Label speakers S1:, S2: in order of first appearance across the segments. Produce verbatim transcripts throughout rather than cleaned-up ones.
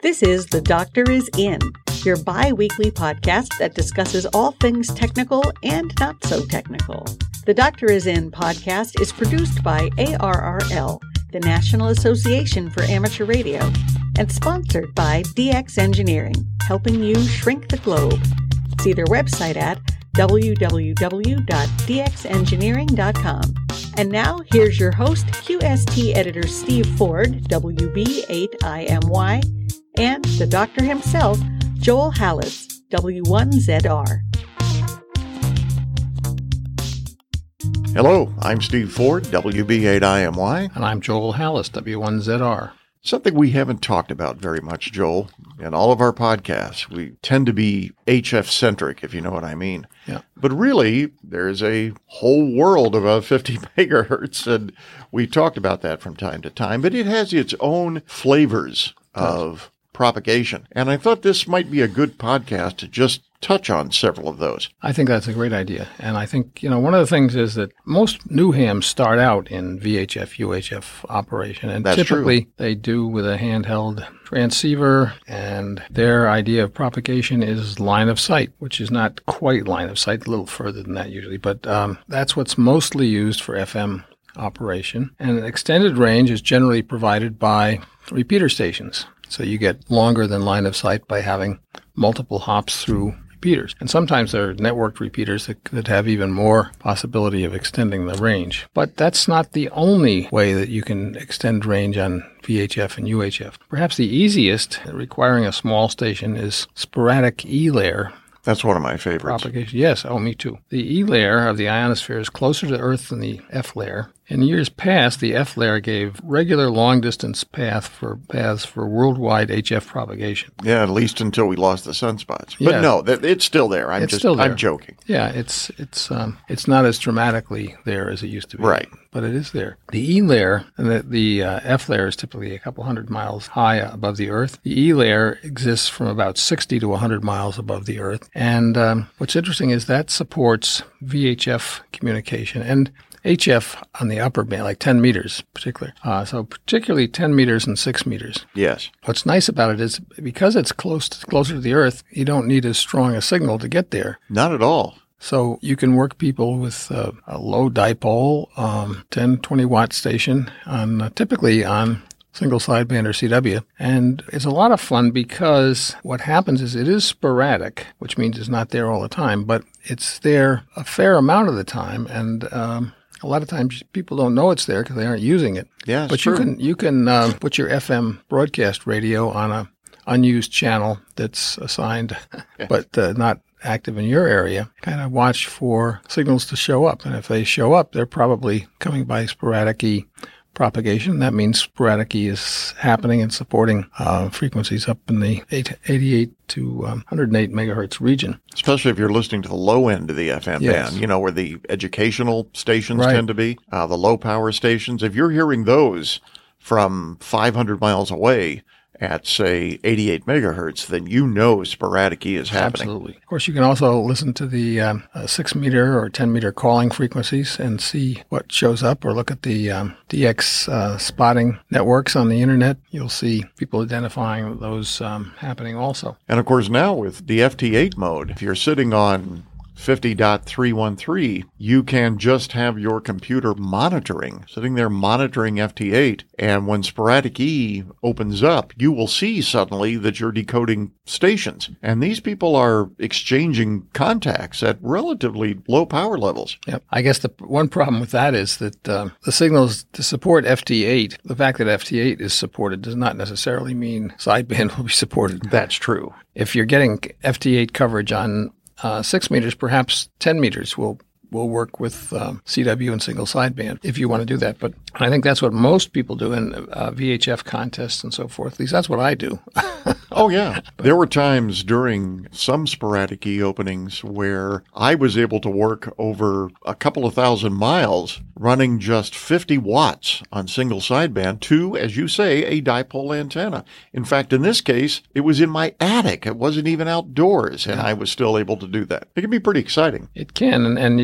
S1: This is The Doctor Is In, your bi-weekly podcast that discusses all things technical and not so technical. The Doctor Is In podcast is produced by A R R L, the National Association for Amateur Radio, and sponsored by D X Engineering, helping you shrink the globe. See their website at w w w dot d x engineering dot com. And now, here's your host, Q S T editor Steve Ford, W B eight I M Y, and the doctor himself, Joel Hallis, W one Z R.
S2: Hello, I'm Steve Ford, W B eight I M Y.
S3: And I'm Joel Hallis, W one Z R.
S2: Something we haven't talked about very much, Joel. In all of our podcasts, we tend to be H F-centric, if you know what I mean.
S3: Yeah.
S2: But really, there's a whole world of uh, fifty megahertz, and we talked about that from time to time. But it has its own flavors of propagation. And I thought this might be a good podcast to just touch on several of those.
S3: I think that's a great idea. And I think, you know, one of the things is that most new hams start out in V H F, U H F operation. And
S2: That's
S3: typically
S2: true.
S3: They do with a handheld transceiver. And their idea of propagation is line of sight, which is not quite line of sight, a little further than that usually. But um, that's what's mostly used for F M operation. And extended range is generally provided by repeater stations. So you get longer than line of sight by having multiple hops through repeaters. And sometimes there are networked repeaters that, that have even more possibility of extending the range. But that's not the only way that you can extend range on V H F and U H F. Perhaps the easiest, requiring a small station, is sporadic E-layer
S2: That's one of my favorites.
S3: propagation. Yes, oh, me too. The E layer of the ionosphere is closer to Earth than the F layer. In years past, the F layer gave regular long-distance path for paths for worldwide H F propagation.
S2: Yeah, at least until we lost the sunspots. But
S3: Yeah.
S2: no, that, it's still there. I'm
S3: It's
S2: just,
S3: still there.
S2: I'm joking.
S3: Yeah, it's it's um, it's not as dramatically there as it used to be.
S2: Right.
S3: But it is there. The E layer, and the, the uh, F layer is typically a couple hundred miles high above the Earth. The E layer exists from about sixty to one hundred miles above the Earth. And um, what's interesting is that supports V H F communication and H F on the upper band, like ten meters particularly. Uh, so particularly ten meters and six meters.
S2: Yes.
S3: What's nice about it is because it's close to, closer to the Earth, you don't need as strong a signal to get there.
S2: Not at all.
S3: So you can work people with uh, a low dipole, um, ten, twenty watt station, on uh, typically on single sideband or C W. And it's a lot of fun because what happens is it is sporadic, which means it's not there all the time, but it's there a fair amount of the time. And um, a lot of times people don't know it's there because they aren't using it.
S2: Yeah, it's
S3: but
S2: true.
S3: you can you can uh, put your F M broadcast radio on a unused channel that's assigned, but uh, not active in your area. Kind of watch for signals to show up, and if they show up, they're probably coming by sporadic E propagation. That means sporadic E is happening and supporting uh, frequencies up in the eighty-eight to um, one hundred eight megahertz region.
S2: Especially if you're listening to the low end of the F M
S3: Yes.
S2: band, you know, where the educational stations
S3: Right.
S2: tend to be, uh, the low power stations. If you're hearing those from five hundred miles away at, say, eighty-eight megahertz, then you know sporadic E is happening.
S3: Absolutely. Of course, you can also listen to the um, uh, six meter or ten meter calling frequencies and see what shows up, or look at the um, D X uh, spotting networks on the internet. You'll see people identifying those um, happening also.
S2: And of course, now with the F T eight mode, if you're sitting on fifty point three one three, you can just have your computer monitoring, sitting there monitoring F T eight. And when sporadic E opens up, you will see suddenly that you're decoding stations. And these people are exchanging contacts at relatively low power levels.
S3: Yep. I guess the one problem with that is that uh, the signals to support F T eight, the fact that F T eight is supported does not necessarily mean sideband will be supported.
S2: That's true.
S3: If you're getting F T eight coverage on Uh, six meters, perhaps ten meters will will work with um, C W and single sideband if you want to do that. But I think that's what most people do in uh, V H F contests and so forth. At least that's what I do.
S2: Oh, yeah. There were times during some sporadic E openings where I was able to work over a couple of thousand miles running just fifty watts on single sideband to, as you say, a dipole antenna. In fact, in this case, it was in my attic. It wasn't even outdoors, and I was still able to do that. It can be pretty exciting.
S3: It can, and, and you,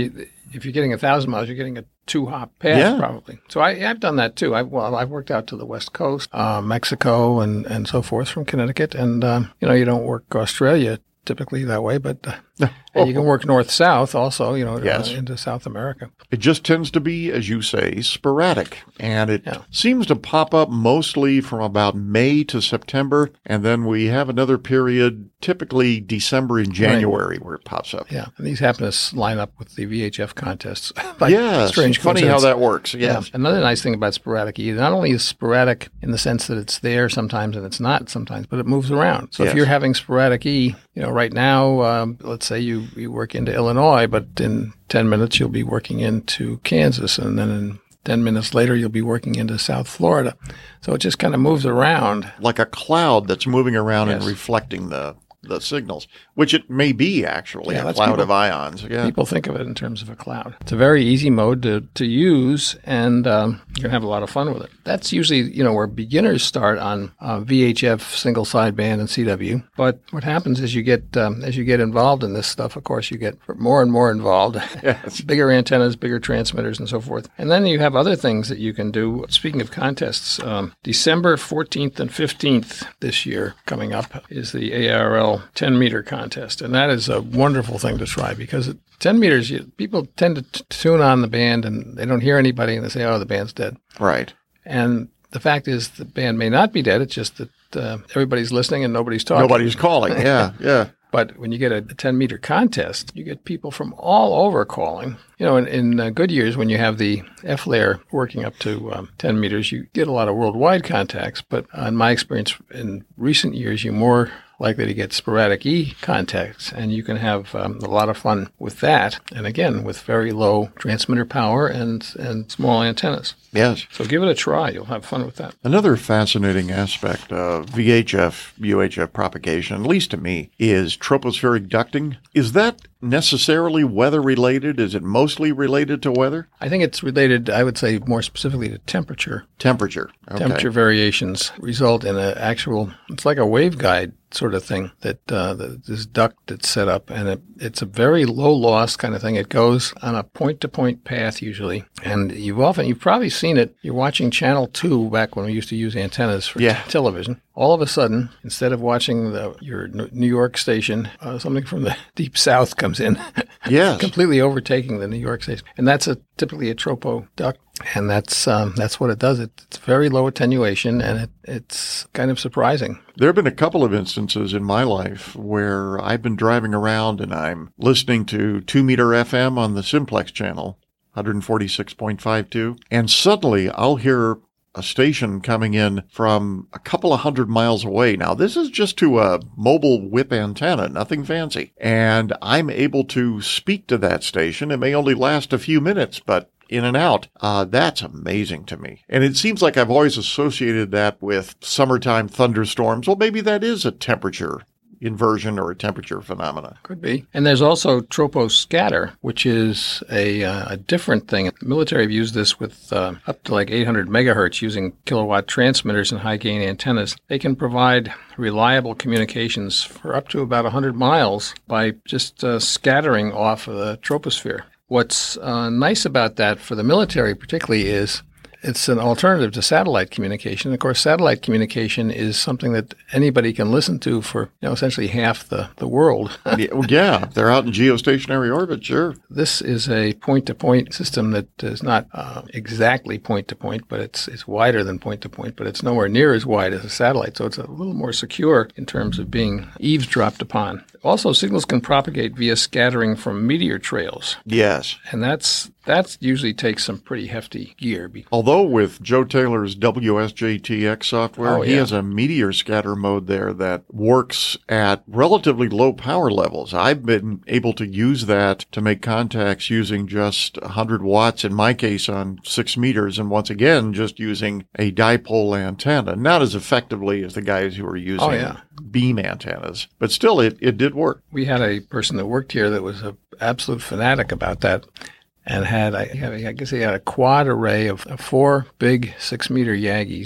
S3: if you're getting a thousand miles, you're getting a two-hop path
S2: Yeah.
S3: probably. So I, I've done that too. I, well, I've worked out to the West Coast, uh, Mexico, and, and so forth from Connecticut. And, um, you know, you don't work Australia typically that way, but uh, and you can work north-south also, you know,
S2: Yes.
S3: uh, into South America.
S2: It just tends to be, as you say, sporadic. And it
S3: Yeah.
S2: seems to pop up mostly from about May to September. And then we have another period, typically December and January, where it pops up.
S3: Yeah, and these happen to s- line up with the V H F contests. By
S2: Yes.
S3: strange
S2: Funny how
S3: coincidence.
S2: that works. Yes.
S3: Yeah. Another nice thing about sporadic E, not only is sporadic in the sense that it's there sometimes and it's not sometimes, but it moves around. So
S2: Yes.
S3: if you're having sporadic E, you know, right now, um, let's say you, you work into Illinois, but in ten minutes you'll be working into Kansas, and then in ten minutes later you'll be working into South Florida. So it just kind of moves around.
S2: Like a cloud that's moving around and
S3: Yes.
S2: reflecting the, the signals, which it may be actually,
S3: Yeah,
S2: a
S3: that's
S2: cloud
S3: people-
S2: of ions. Yeah.
S3: People think of it in terms of a cloud. It's a very easy mode to, to use, and um, you can have a lot of fun with it. That's usually, you know, where beginners start on uh, V H F, single sideband, and C W. But what happens is you get um, as you get involved in this stuff, of course, you get more and more involved.
S2: Yes.
S3: Bigger antennas, bigger transmitters, and so forth. And then you have other things that you can do. Speaking of contests, um, December fourteenth and fifteenth this year coming up is the A R L ten meter contest. And that is a wonderful thing to try because at ten meters, you, people tend to t- tune on the band and they don't hear anybody and they say, oh, the band's dead.
S2: Right.
S3: And the fact is the band may not be dead. It's just that uh, everybody's listening and nobody's talking.
S2: Nobody's calling. Yeah. Yeah.
S3: But when you get a ten-meter contest, you get people from all over calling. You know, in, in uh, good years, when you have the F-layer working up to um, ten meters, you get a lot of worldwide contacts. But uh, in my experience, in recent years, you're more likely to get sporadic E contacts, and you can have um, a lot of fun with that. And again, with very low transmitter power and, and small antennas.
S2: Yes.
S3: So give it a try. You'll have fun with that.
S2: Another fascinating aspect of V H F, U H F propagation, at least to me, is tropospheric ducting. Is that necessarily weather related? Is it mostly related to weather?
S3: I think it's related, I would say, more specifically to temperature.
S2: Temperature. Okay.
S3: Temperature variations result in an actual, it's like a waveguide sort of thing that uh, the, this duct that's set up, and it, it's a very low loss kind of thing. It goes on a point-to-point path usually, and you've often, you've probably seen it. You're watching Channel two back when we used to use antennas for
S2: Yeah.
S3: t- television. All of a sudden, instead of watching the, your N- New York station, uh, something from the deep south comes in,
S2: Yes.
S3: completely overtaking the New York station, and that's a typically a tropo duct. And that's um, that's what it does. It, it's very low attenuation, and it, it's kind of surprising.
S2: There have been a couple of instances in my life where I've been driving around and I'm listening to two meter F M on the Simplex channel, one forty-six point five two, and suddenly I'll hear a station coming in from a couple of hundred miles away. Now, this is just to a mobile whip antenna, nothing fancy. And I'm able to speak to that station. It may only last a few minutes, but in and out. Uh, that's amazing to me. And it seems like I've always associated that with summertime thunderstorms. Well, maybe that is a temperature inversion or a temperature phenomena.
S3: Could be. And there's also troposcatter, which is a, uh, a different thing. The military have used this with uh, up to like eight hundred megahertz using kilowatt transmitters and high-gain antennas. They can provide reliable communications for up to about one hundred miles by just uh, scattering off of the troposphere. What's uh, nice about that for the military particularly is it's an alternative to satellite communication. Of course, satellite communication is something that anybody can listen to for, you know, essentially half the, the world.
S2: Yeah, well, yeah, they're out in geostationary orbit, sure.
S3: This is a point-to-point system that is not uh, exactly point-to-point, but it's it's wider than point-to-point, but it's nowhere near as wide as a satellite, so it's a little more secure in terms of being eavesdropped upon. Also, signals can propagate via scattering from meteor trails,
S2: Yes.
S3: and that's that usually takes some pretty hefty gear.
S2: Although with Joe Taylor's W S J T X software,
S3: Oh,
S2: he
S3: yeah.
S2: has a meteor scatter mode there that works at relatively low power levels. I've been able to use that to make contacts using just one hundred watts, in my case, on six meters, and once again, just using a dipole antenna. Not as effectively as the guys who are using
S3: Oh, yeah.
S2: beam antennas, but still, it, it did work.
S3: We had a person that worked here that was an absolute fanatic about that. And had, I I guess he had a quad array of of four big six-meter Yagis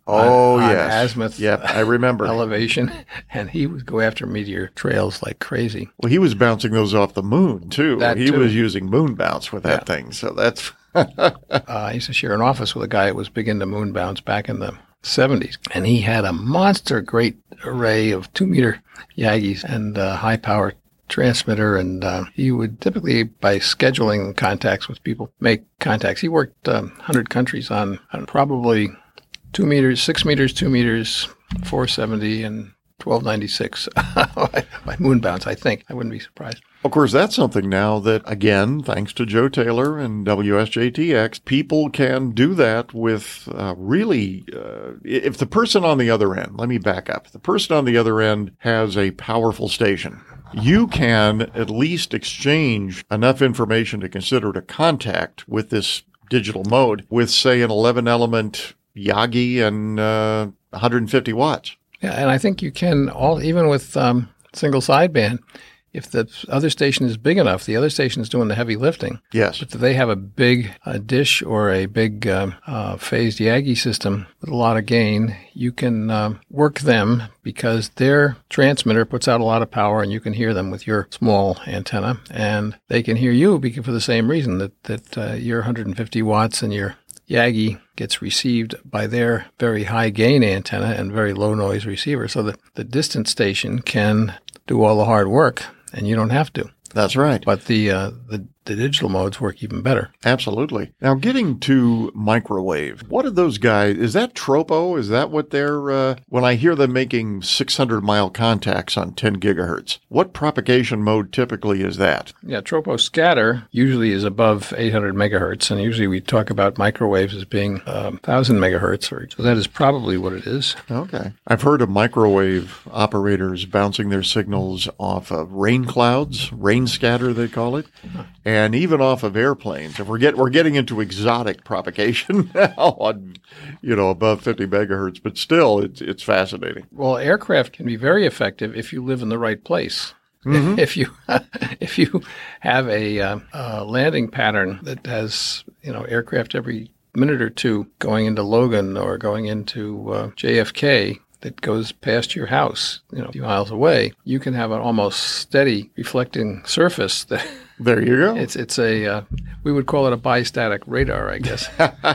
S2: Oh,
S3: on, on
S2: yes.
S3: azimuth
S2: Yep, I remember.
S3: elevation, and he would go after meteor trails like crazy.
S2: Well, he was bouncing those off the moon, too.
S3: That
S2: he
S3: too.
S2: was using moon bounce with that
S3: Yeah.
S2: thing, so that's...
S3: uh, I used to share an office with a guy that was big into moon bounce back in the seventies, and he had a monster great array of two-meter Yagis and uh, high-power transmitter, and uh, he would typically, by scheduling contacts with people, make contacts. He worked um, one hundred countries on, on probably two meters, six meters, two meters, four seventy, and twelve ninety-six by moon bounce, I think. I wouldn't be surprised.
S2: Of course, that's something now that, again, thanks to Joe Taylor and W S J T X, people can do that with uh, really, uh, if the person on the other end, let me back up, the person on the other end has a powerful station, you can at least exchange enough information to consider it a contact with this digital mode with, say, an eleven element Yagi and uh, one hundred fifty watts.
S3: Yeah, and I think you can, all even with um, single sideband, if the other station is big enough, the other station is doing the heavy lifting.
S2: Yes.
S3: But if they have a big uh, dish or a big um, uh, phased Yagi system with a lot of gain, you can um, work them because their transmitter puts out a lot of power and you can hear them with your small antenna. And they can hear you because for the same reason that, that uh, your one hundred fifty watts and your Yagi gets received by their very high gain antenna and very low noise receiver. So that the distant station can do all the hard work and you don't have to.
S2: That's right.
S3: But the, uh, the the digital modes work even better.
S2: Absolutely. Now, getting to microwave, what are those guys? Is that Tropo? Is that what they're, uh, when I hear them making six hundred mile contacts on ten gigahertz, what propagation mode typically is that?
S3: Yeah, Tropo scatter usually is above eight hundred megahertz, and usually we talk about microwaves as being um, one thousand megahertz, or, so that is probably what it is.
S2: Okay. I've heard of microwave operators bouncing their signals off of rain clouds, rain scatter they call it, and even off of airplanes. If we're get we're getting into exotic propagation now on, you know, above fifty megahertz, but still, it's it's fascinating.
S3: Well, aircraft can be very effective if you live in the right place.
S2: Mm-hmm.
S3: If you if you have a, uh, a landing pattern that has, you know, aircraft every minute or two going into Logan or going into uh, J F K that goes past your house, you know, a few miles away, you can have an almost steady reflecting surface that.
S2: There you go.
S3: It's it's a uh, we would call it a bistatic radar, I guess.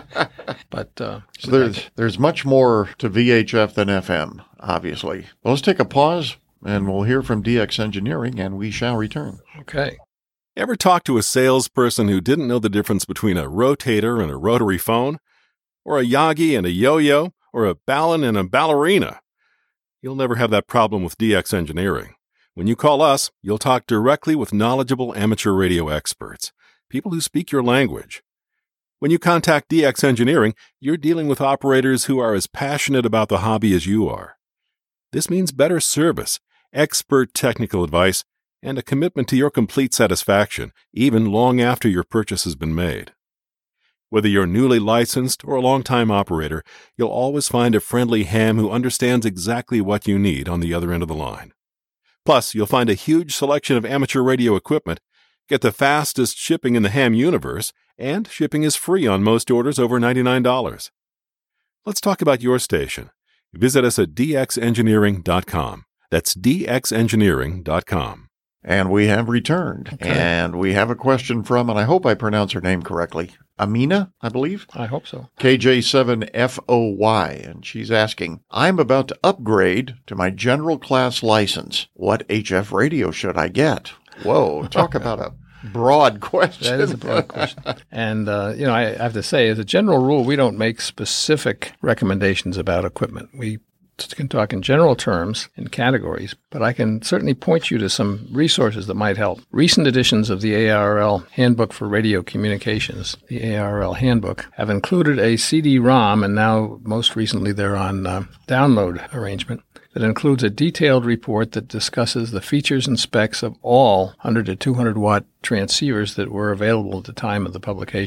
S3: but uh,
S2: so there's there's much more to V H F than F M, obviously. Well, let's take a pause, and we'll hear from D X Engineering, and we shall return.
S3: Okay.
S4: Ever talk to a salesperson who didn't know the difference between a rotator and a rotary phone, or a Yagi and a yo-yo, or a ballon and a ballerina? You'll never have that problem with D X Engineering. When you call us, you'll talk directly with knowledgeable amateur radio experts, people who speak your language. When you contact D X Engineering, you're dealing with operators who are as passionate about the hobby as you are. This means better service, expert technical advice, and a commitment to your complete satisfaction, even long after your purchase has been made. Whether you're newly licensed or a long-time operator, you'll always find a friendly ham who understands exactly what you need on the other end of the line. Plus, you'll find a huge selection of amateur radio equipment, get the fastest shipping in the ham universe, and shipping is free on most orders over ninety-nine dollars. Let's talk about your station. Visit us at d x engineering dot com. That's d x engineering dot com.
S2: And we have returned.
S3: Okay.
S2: And we have a question from, and I hope I pronounce her name correctly, Amina, I believe?
S3: I hope so.
S2: K J seven F O Y, and she's asking, I'm about to upgrade to my general class license. What H F radio should I get? Whoa, talk about a broad question.
S3: That is a broad question. And, uh, you know, I have to say, as a general rule, we don't make specific recommendations about equipment. We can talk in general terms in categories, but I can certainly point you to some resources that might help. Recent editions of the A R L Handbook for Radio Communications, the A R L Handbook, have included a C D ROM, and now most recently they're on uh, download arrangement, that includes a detailed report that discusses the features and specs of all one hundred to two hundred watt transceivers that were available at the time of the publication.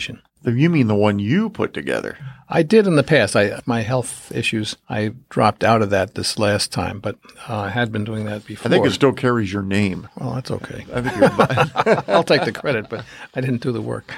S2: You mean the one you put together?
S3: I did in the past. I my health issues, I dropped out of that this last time, but uh, I had been doing that before.
S2: I think it still carries your name.
S3: Well, that's okay.
S2: I think you're
S3: I'll take the credit, but I didn't do the work.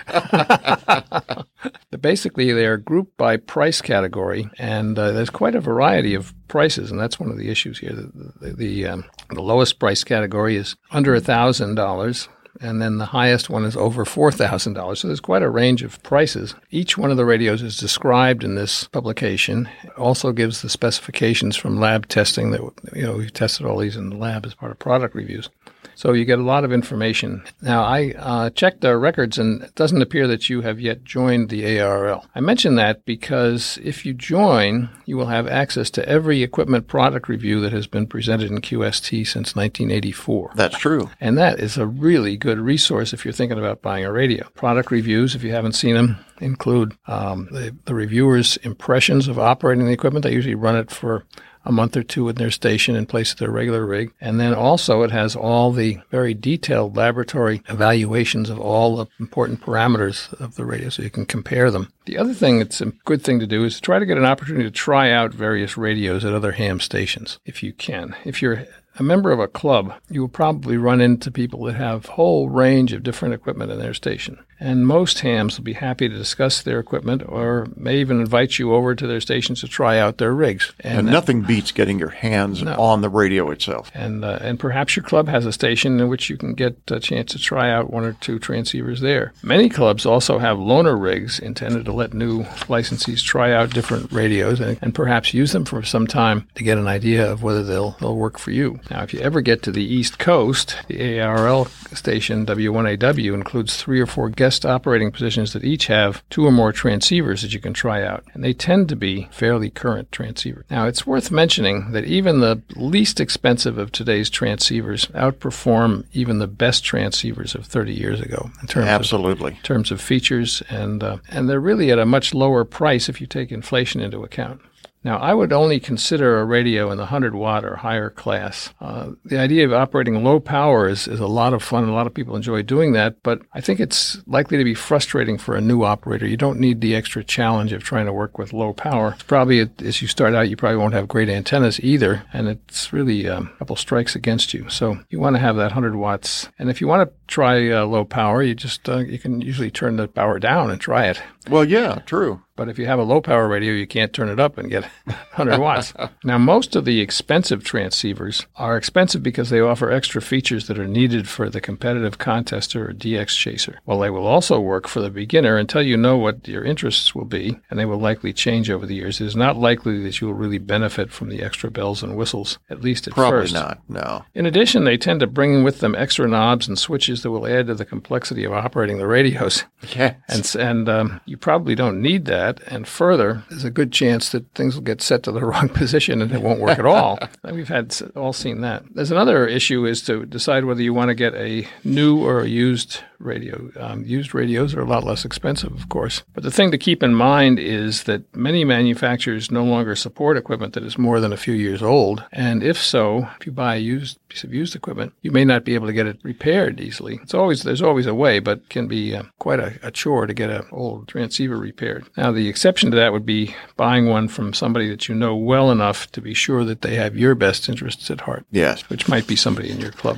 S3: Basically, they are grouped by price category, and uh, there's quite a variety of prices, and that's one of the issues here. The, the, the, um, the lowest price category is under one thousand dollars. And then the highest one is over four thousand dollars. So there's quite a range of prices. Each one of the radios is described in this publication. It also gives the specifications from lab testing that, you know, we've tested all these in the lab as part of product reviews. So you get a lot of information. Now, I uh, checked the records, and it doesn't appear that you have yet joined the A R L. I mention that because if you join, you will have access to every equipment product review that has been presented in Q S T since nineteen eighty-four.
S2: That's true.
S3: And that is a really good resource if you're thinking about buying a radio. Product reviews, if you haven't seen them, include um, the, the reviewer's impressions of operating the equipment. They usually run it for a month or two in their station in place of their regular rig. And then also it has all the very detailed laboratory evaluations of all the important parameters of the radio so you can compare them. The other thing that's a good thing to do is to try to get an opportunity to try out various radios at other ham stations if you can. If you're a member of a club, you will probably run into people that have a whole range of different equipment in their station. And most hams will be happy to discuss their equipment or may even invite you over to their stations to try out their rigs.
S2: And, and nothing that, beats getting your hands no. on the radio itself.
S3: And uh, and perhaps your club has a station in which you can get a chance to try out one or two transceivers there. Many clubs also have loaner rigs intended to let new licensees try out different radios and, and perhaps use them for some time to get an idea of whether they'll they'll work for you. Now, if you ever get to the East Coast, the A R L station W one A W includes three or four guest operating positions that each have two or more transceivers that you can try out, and they tend to be fairly current transceivers. Now, it's worth mentioning that even the least expensive of today's transceivers outperform even the best transceivers of thirty years ago in terms
S2: Absolutely.
S3: of in terms of features, and uh, and they're really at a much lower price if you take inflation into account. Now, I would only consider a radio in the one hundred watt or higher class. Uh, the idea of operating low power is, is a lot of fun. A lot of people enjoy doing that, but I think it's likely to be frustrating for a new operator. You don't need the extra challenge of trying to work with low power. It's probably, as you start out, you probably won't have great antennas either, and it's really um, a couple strikes against you. So you want to have that one hundred watts. And if you want to try uh, low power, you just uh, you can usually turn the power down and try it.
S2: Well, yeah, true.
S3: But if you have a low-power radio, you can't turn it up and get one hundred watts. Now, most of the expensive transceivers are expensive because they offer extra features that are needed for the competitive contester or D X chaser. Well, they will also work for the beginner until you know what your interests will be, and they will likely change over the years. It is not likely that you will really benefit from the extra bells and whistles, at least at
S2: Probably
S3: first.
S2: Probably not, no.
S3: In addition, they tend to bring with them extra knobs and switches that will add to the complexity of operating the radios.
S2: Yes.
S3: And, and um, you probably don't need that. And further, there's a good chance that things will get set to the wrong position and it won't work at all. We've had all seen that. There's another issue is to decide whether you want to get a new or a used radio. Um, used radios are a lot less expensive, of course. But the thing to keep in mind is that many manufacturers no longer support equipment that is more than a few years old. And if so, if you buy a used piece of used equipment, you may not be able to get it repaired easily. It's always There's always a way, but it can be uh, quite a, a chore to get an old transceiver repaired. Now, the exception to that would be buying one from somebody that you know well enough to be sure that they have your best interests at heart.
S2: Yes.
S3: Which might be somebody in your club.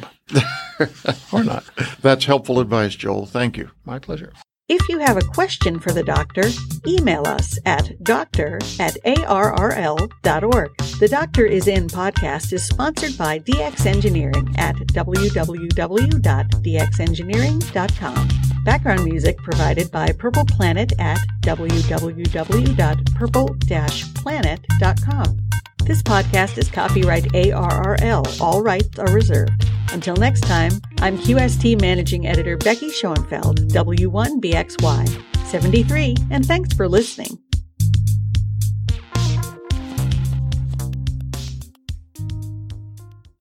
S3: Or not.
S2: That's helpful advice, Joel. Thank you.
S3: My pleasure.
S1: If you have a question for the doctor, email us at doctor at A R R L dot org. The Doctor Is In podcast is sponsored by D X Engineering at w w w dot d x engineering dot com. Background music provided by Purple Planet at w w w dot purple dash planet dot com. This podcast is copyright A R R L. All rights are reserved. Until next time, I'm Q S T Managing Editor Becky Schoenfeld, W one B X Y seventy-three, and thanks for listening.